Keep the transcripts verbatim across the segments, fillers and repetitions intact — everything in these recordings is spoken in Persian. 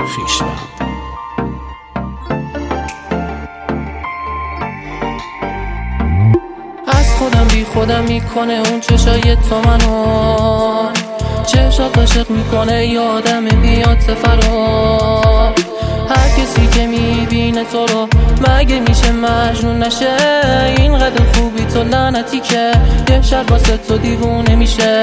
خویشم. از خودم بی خودم میکنه اون چشای تو منو، چشات عاشق میکنه یادم بیاد فرار. هر کسی که میبینه تو رو مگه میشه مجنون نشه؟ اینقدر خوبی تو لعنتی که یه شب واسه تو دیوونه میشه.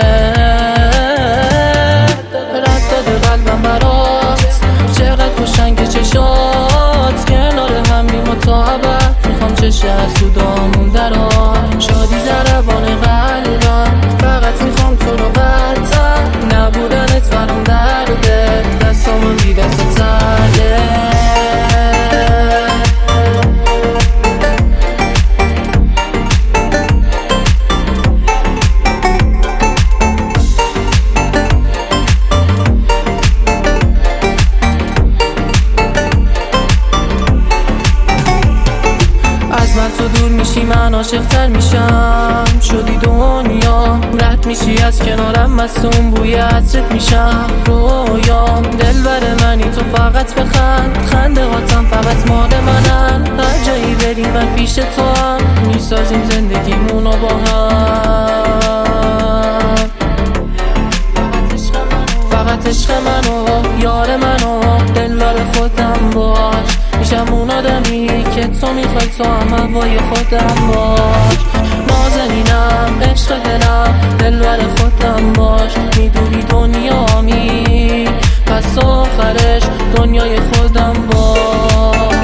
رد داده قلبم برات، چقدر خوشنگ چشات، کنار همیم و تا ابد میخوام چشه از تو دامون درات. شادی ضربان قلبم، فقط میخوام تو رو قطعا، نبودنت برام درده، دستامون بی دست ترده. من تو دور میشی من عاشق تر میشم، شدی دنیا رد میشی از کنارم، مستون بوی عطرت میشم رویام. دلبر منی تو فقط بخند، خنده هاتم فقط مال منن. هر جایی بری من پیش تو هم، میسازیم زندگیمونو با هم. فقط عشق منو، یار منو، دلدار خودم باش. میشم اون آدمی که تو میخوای، تو هم هوای خودم باش. نازنینم، عشق دلم، دلبر خودم باش. میدونی دنیامی، پس آخرش دنیای خودم باش.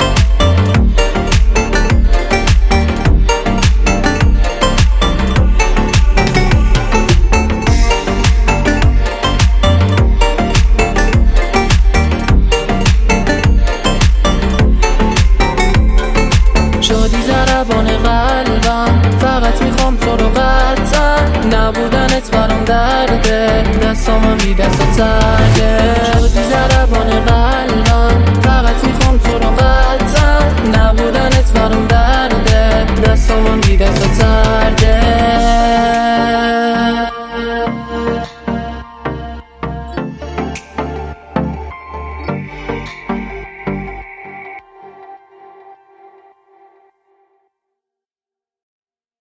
شادی ضربان قلبم، فقط میخوام تو رو قطعا، نبودنت برام درده، دستامم بی دست ترده.